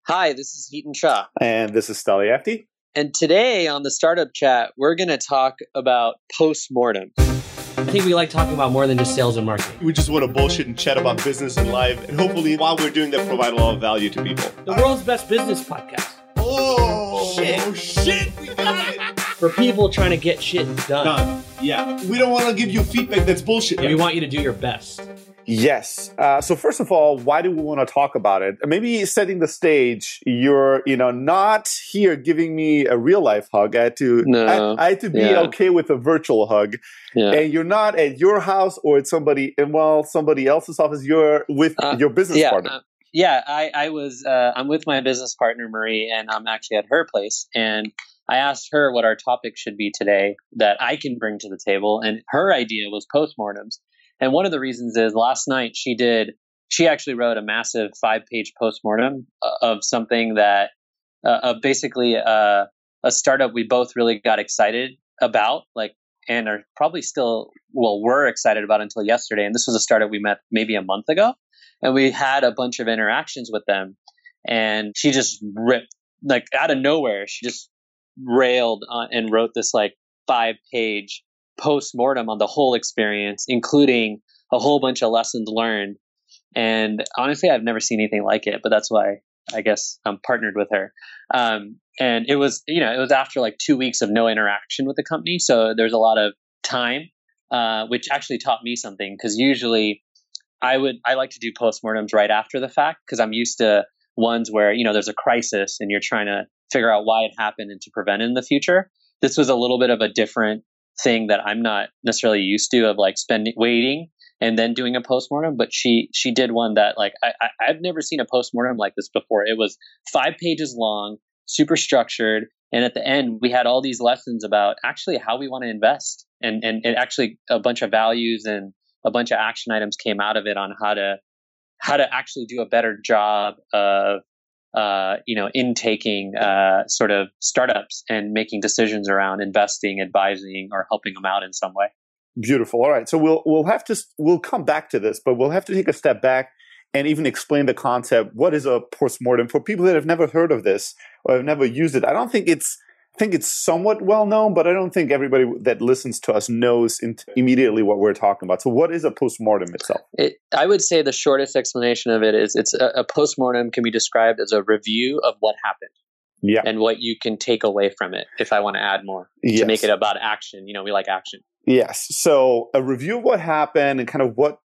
Hi, this is Heaton Shah. And this is Staliafti. And today on the Startup Chat, we're going to talk about postmortem. I think we like talking about more than just sales and marketing. We just want to bullshit and chat about business and life. And hopefully, while we're doing that, provide a lot of value to people. The world's best business podcast. Oh, shit. We got it. For people trying to get shit done. Yeah. We don't want to give you feedback that's bullshit. We want you to do your best. Yes. So first of all, why do we want to talk about it? Maybe setting the stage. You're, not here giving me a real life hug. I had to be okay with a virtual hug. Yeah. And you're not at your house or at somebody else's office. You're with your business partner. I'm with my business partner, Marie, and I'm actually at her place. And I asked her what our topic should be today that I can bring to the table. And her idea was postmortems. And one of the reasons is last night she actually wrote a massive 5-page postmortem of something that, of basically a startup we both really got excited about, and are probably were excited about until yesterday. And this was a startup we met maybe a month ago. And we had a bunch of interactions with them. And she just ripped, out of nowhere, she just railed on and wrote this 5-page post-mortem on the whole experience, including a whole bunch of lessons learned. And honestly, I've never seen anything like it, but that's why I guess I'm partnered with her. And it was after 2 weeks of no interaction with the company. So there's a lot of time, which actually taught me something, because usually I like to do postmortems right after the fact, because I'm used to ones where, there's a crisis and you're trying to figure out why it happened and to prevent it in the future. This was a little bit of a different thing that I'm not necessarily used to, of waiting and then doing a postmortem. But she did one that I've never seen a postmortem like this before. It was 5 pages long, super structured. And at the end, we had all these lessons about actually how we want to invest, and actually a bunch of values and a bunch of action items came out of it on how to actually do a better job of intaking sort of startups and making decisions around investing, advising, or helping them out in some way. Beautiful. All right. So we'll come back to this, but we'll have to take a step back and even explain the concept. What is a postmortem for people that have never heard of this or have never used it? I think it's somewhat well known, but I don't think everybody that listens to us knows immediately what we're talking about. So what is a postmortem itself? I would say the shortest explanation of it is it's a postmortem can be described as a review of what happened. Yeah. And what you can take away from it, if I want to add more, to make it about action. We like action. Yes. So a review of what happened and kind of what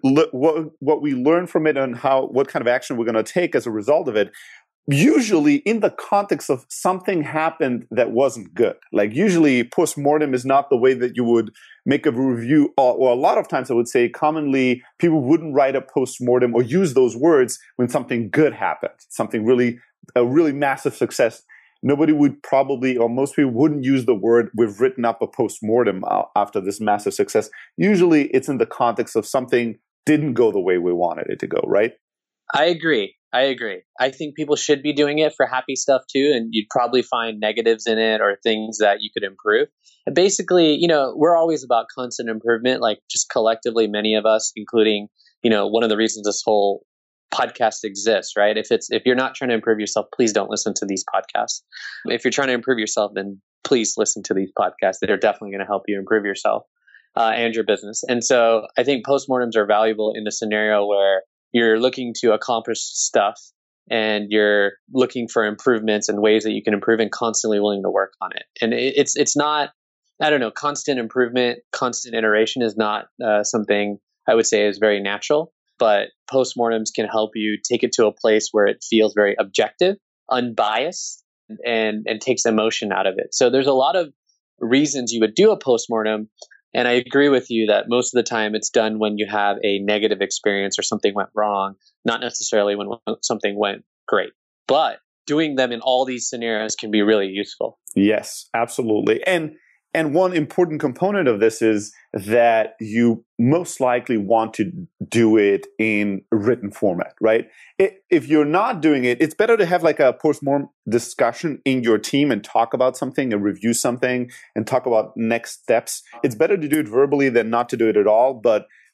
we learned from it and what kind of action we're going to take as a result of it. Usually in the context of something happened that wasn't good. Usually postmortem is not the way that you would make a review, or a lot of times I would say commonly people wouldn't write a postmortem or use those words when something good happened, a really massive success. Nobody would probably, or most people wouldn't use the word, we've written up a postmortem after this massive success. Usually it's in the context of something didn't go the way we wanted it to go, right? I agree. I think people should be doing it for happy stuff too, and you'd probably find negatives in it or things that you could improve. And basically, we're always about constant improvement, just collectively, many of us, including, one of the reasons this whole podcast exists, right? If you're not trying to improve yourself, please don't listen to these podcasts. If you're trying to improve yourself, then please listen to these podcasts that are definitely going to help you improve yourself and your business. And so I think postmortems are valuable in the scenario where you're looking to accomplish stuff and you're looking for improvements and ways that you can improve and constantly willing to work on it. And it's not, constant improvement, constant iteration is not something I would say is very natural, but postmortems can help you take it to a place where it feels very objective, unbiased, and takes emotion out of it. So there's a lot of reasons you would do a postmortem. And I agree with you that most of the time it's done when you have a negative experience or something went wrong, not necessarily when something went great. But doing them in all these scenarios can be really useful. Yes, absolutely. And one important component of this is that you most likely want to do it in written format, right? If you're not doing it, it's better to have a post-mortem discussion in your team and talk about something and review something and talk about next steps. It's better to do it verbally than not to do it at all. But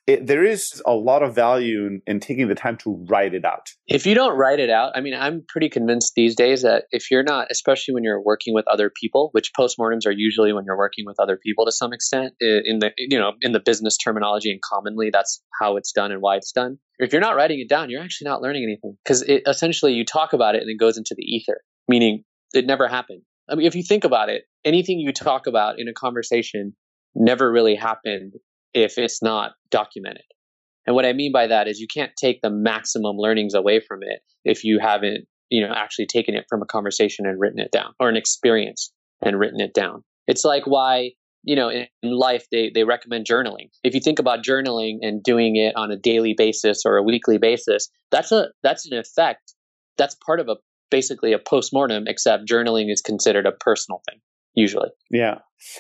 there is a lot of value in taking the time to write it out. If you don't write it out, I mean, I'm pretty convinced these days that if you're not, especially when you're working with other people, which postmortems are usually when you're working with other people to some extent, in the business terminology, and commonly that's how it's done and why it's done. If you're not writing it down, you're actually not learning anything, because essentially you talk about it and it goes into the ether, meaning it never happened. I mean, if you think about it, anything you talk about in a conversation never really happened if it's not documented. And what I mean by that is you can't take the maximum learnings away from it if you haven't, actually taken it from a conversation and written it down, or an experience and written it down. It's like why, in life, they recommend journaling. If you think about journaling and doing it on a daily basis or a weekly basis, that's an effect. That's part of basically a postmortem, except journaling is considered a personal thing. Usually. Yeah.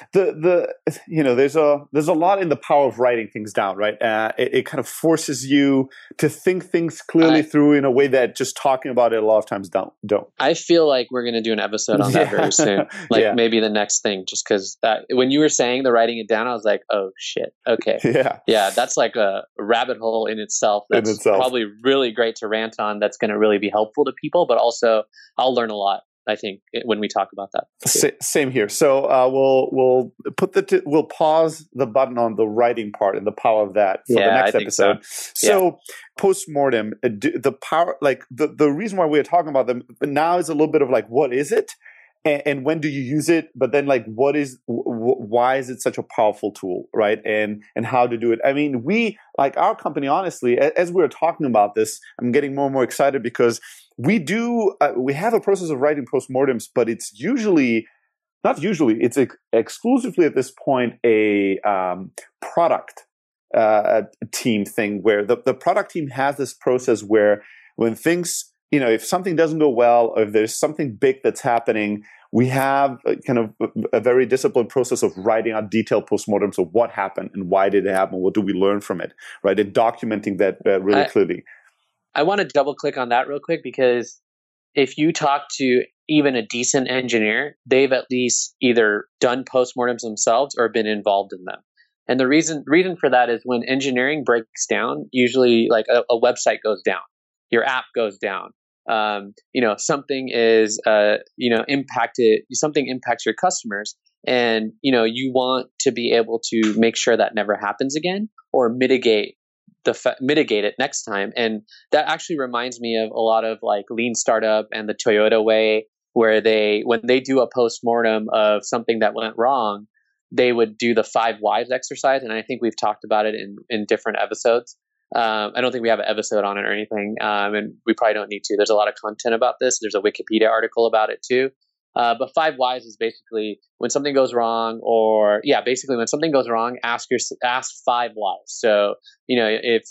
There's a lot in the power of writing things down, right? It kind of forces you to think things clearly through in a way that just talking about it a lot of times don't. I feel like we're going to do an episode on that very soon. Maybe the next thing, just because when you were saying the writing it down, I was like, oh shit. Okay. Yeah. That's like a rabbit hole in itself. That's probably really great to rant on. That's going to really be helpful to people, but also I'll learn a lot, I think, when we talk about that. Same here. So we'll pause the button on the writing part and the power of that for the next episode. So postmortem, the power, like the reason why we're talking about them now is a little bit of like, what is it? And when do you use it? But then, like, why is it such a powerful tool, right? And how to do it. I mean, our company, honestly, as we're talking about this, I'm getting more and more excited because we have a process of writing postmortems, but it's it's exclusively at this point a product team thing, where the product team has this process where when things, if something doesn't go well, or if there's something big that's happening, we have a very disciplined process of writing out detailed postmortems of what happened and why did it happen, what do we learn from it, right? And documenting that really clearly. I want to double click on that real quick, because if you talk to even a decent engineer, they've at least either done postmortems themselves or been involved in them. And the reason for that is when engineering breaks down, usually like a website goes down, your app goes down. Something is, impacted, something impacts your customers, and, you want to be able to make sure that never happens again, or mitigate it next time. And that actually reminds me of a lot of like Lean Startup and the Toyota way, where when they do a postmortem of something that went wrong, they would do the 5 whys exercise. And I think we've talked about it in different episodes. I don't think we have an episode on it or anything, and we probably don't need to. There's a lot of content about this. There's a Wikipedia article about it too. But 5 whys is basically when something goes wrong, when something goes wrong, ask 5 whys. So, if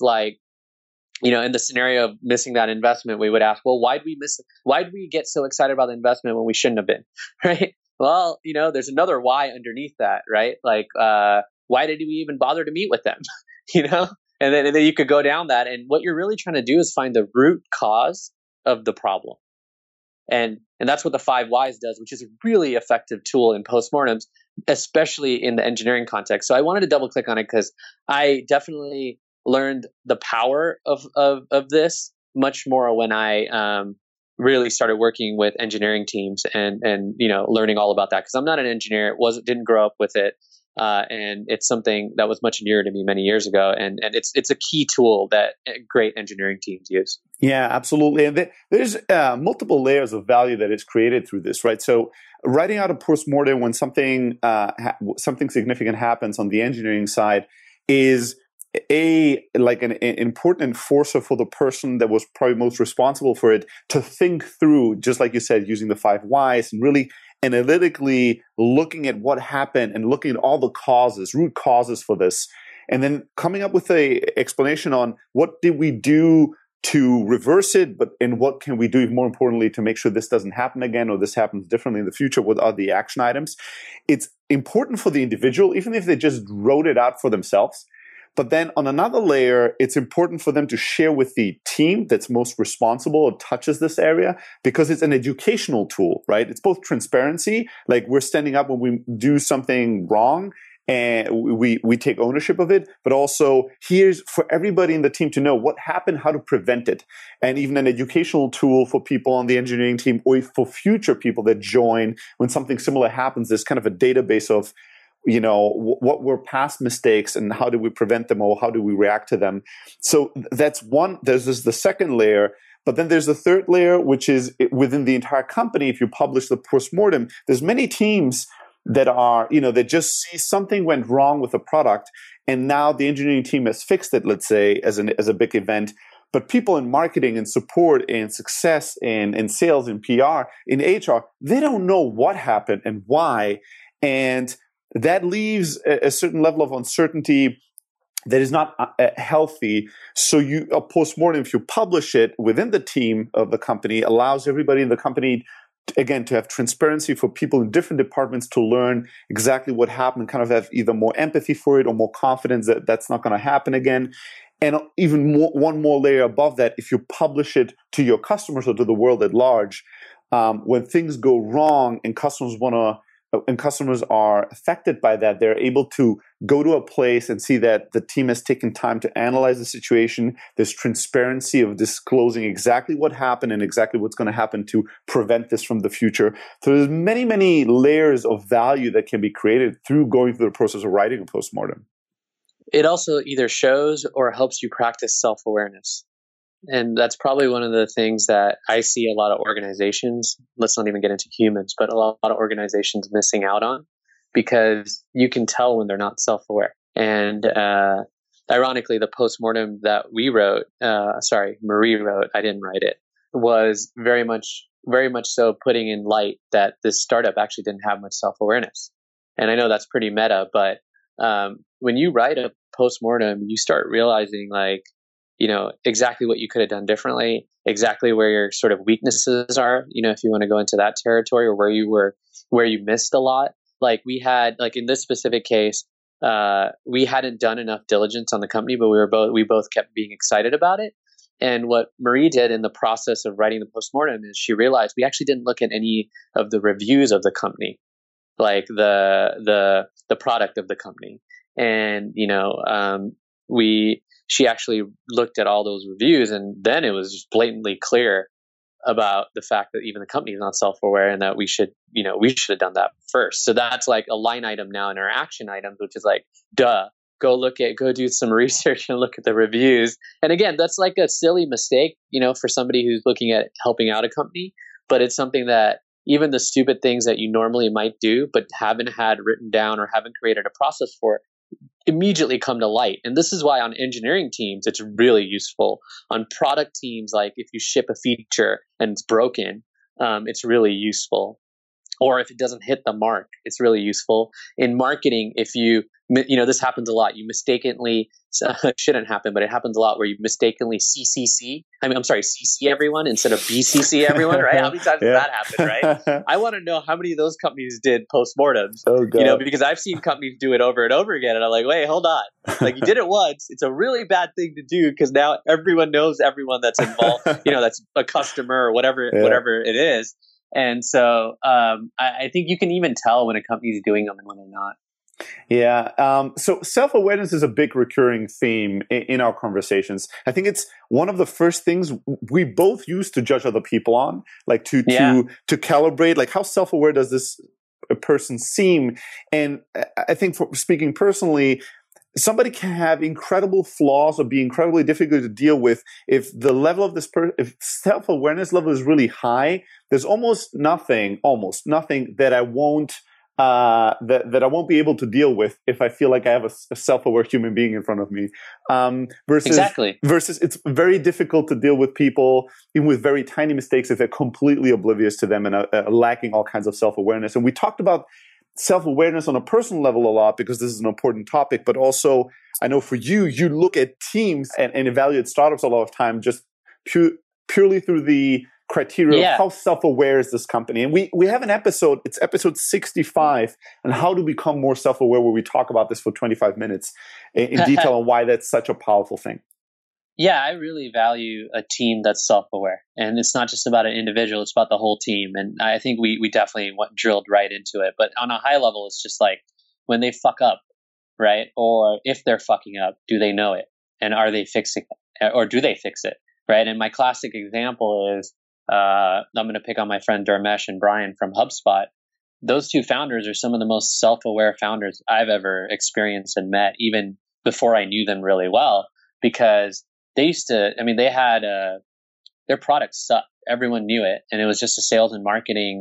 in the scenario of missing that investment, we would ask, well, why did we get so excited about the investment when we shouldn't have been, right? Well, there's another why underneath that, right? Like, why did we even bother to meet with them? And then you could go down that. And what you're really trying to do is find the root cause of the problem. And that's what the 5 whys does, which is a really effective tool in postmortems, especially in the engineering context. So I wanted to double click on it because I definitely learned the power of this much more when I really started working with engineering teams and learning all about that, because I'm not an engineer, didn't grow up with it. And it's something that was much nearer to me many years ago. And it's a key tool that great engineering teams use. Yeah, absolutely. And there's multiple layers of value that is created through this, right? So writing out a postmortem when something significant happens on the engineering side is an important enforcer for the person that was probably most responsible for it to think through, just like you said, using the 5 whys and really analytically looking at what happened and looking at all the root causes for this, and then coming up with a explanation on what did we do to reverse it, and what can we do, even more importantly, to make sure this doesn't happen again, or this happens differently in the future. What are the action items? It's important for the individual, even if they just wrote it out for themselves. But then on another layer, it's important for them to share with the team that's most responsible or touches this area, because it's an educational tool, right? It's both transparency, like we're standing up when we do something wrong, and we take ownership of it, but also here's for everybody in the team to know what happened, how to prevent it, and even an educational tool for people on the engineering team or for future people that join when something similar happens. There's kind of a database of, what were past mistakes and how do we prevent them or how do we react to them. So that's one. There's the second layer. But then there's the third layer, which is within the entire company. If you publish the postmortem, there's many teams that are, that just see something went wrong with a product, and now the engineering team has fixed it, let's say, as a big event. But people in marketing and support and success and sales and PR, in HR, they don't know what happened and why. And that leaves a certain level of uncertainty that is not healthy. So a postmortem, if you publish it within the team of the company, allows everybody in the company, again, to have transparency for people in different departments to learn exactly what happened, kind of have either more empathy for it or more confidence that that's not going to happen again. And even one more layer above that, if you publish it to your customers or to the world at large, when things go wrong and customers are affected by that, they're able to go to a place and see that the team has taken time to analyze the situation. There's transparency of disclosing exactly what happened and exactly what's going to happen to prevent this from the future. So there's many, many layers of value that can be created through going through the process of writing a postmortem. It also either shows or helps you practice self-awareness. And that's probably one of the things that I see a lot of organizations, let's not even get into humans, but a lot of organizations missing out on, because you can tell when they're not self-aware. And ironically, the postmortem that Marie wrote, I didn't write it, was very much so putting in light that this startup actually didn't have much self-awareness. And I know that's pretty meta, but when you write a postmortem, you start realizing exactly what you could have done differently, exactly where your sort of weaknesses are, if you want to go into that territory, or where you missed a lot. Like we had, in this specific case, we hadn't done enough diligence on the company, but we both kept being excited about it. And what Marie did in the process of writing the postmortem is she realized we actually didn't look at any of the reviews of the company, like the product of the company. And, she actually looked at all those reviews, and then it was just blatantly clear about the fact that even the company is not self-aware, and that we should have done that first. So that's like a line item now in our action items, which is go do some research and look at the reviews. And again, that's like a silly mistake, for somebody who's looking at helping out a company, but it's something that even the stupid things that you normally might do, but haven't had written down or haven't created a process for, immediately come to light. And this is why on engineering teams, it's really useful. On product teams, like if you ship a feature and it's broken, it's really useful. Or if it doesn't hit the mark, it's really useful. In marketing, if this happens a lot. You mistakenly, shouldn't happen, but it happens a lot where you mistakenly CC everyone instead of BCC everyone, right? How many times does that happen, right? I want to know how many of those companies did postmortems, because I've seen companies do it over and over again. And I'm like, wait, hold on. Like you did it once. It's a really bad thing to do because now everyone knows everyone that's involved, that's a customer or whatever it is. And so I think you can even tell when a company is doing them and when they're not. Yeah. So self-awareness is a big recurring theme in our conversations. I think it's one of the first things we both use to judge other people on, like to calibrate, like how self-aware does this person seem? And I think for speaking personally, somebody can have incredible flaws or be incredibly difficult to deal with if the level of if self-awareness level is really high. There's almost nothing that I won't that I won't be able to deal with if I feel like I have a self-aware human being in front of me. Versus it's very difficult to deal with people even with very tiny mistakes if they're completely oblivious to them and lacking all kinds of self-awareness. And we talked about self-awareness on a personal level a lot because this is an important topic, but also I know for you look at teams and evaluate startups a lot of time just purely through the criteria of how self-aware is this company. And we have an episode, it's episode 65, on how to become more self-aware, where we talk about this for 25 minutes in detail on why that's such a powerful thing. Yeah, I really value a team that's self-aware. And it's not just about an individual, it's about the whole team. And I think we definitely drilled right into it. But on a high level, it's just like when they fuck up, right? Or if they're fucking up, do they know it? And are they fixing it? Or do they fix it, right? And my classic example is, I'm going to pick on my friend Dharmesh and Brian from HubSpot. Those two founders are some of the most self-aware founders I've ever experienced and met, even before I knew them really well, because they used to, I mean, they had their product sucked. Everyone knew it. And it was just a sales and marketing